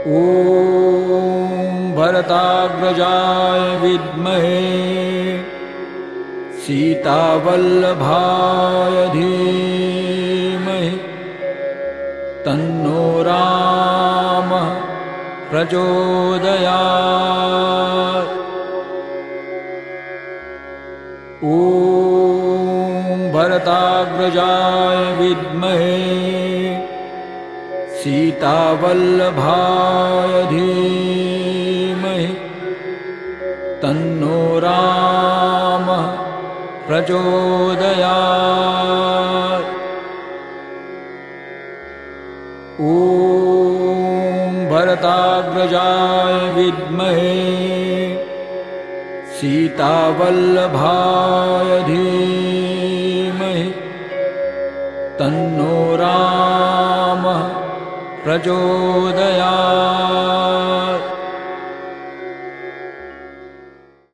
ॐ भरताग्रजाय विद्महे सीतावल्लभाय धीमहि तन्नो रामः प्रचोदयात्। ॐ भरताग्रजाय विद्महे सीतावल्लभाय धीमहि तन्नो रामः प्रचोदयात्। ॐ भरताग्रजाय विद्महे सीतावल्लभाय धीमहि तन्नो रामः प्रचोदयात्।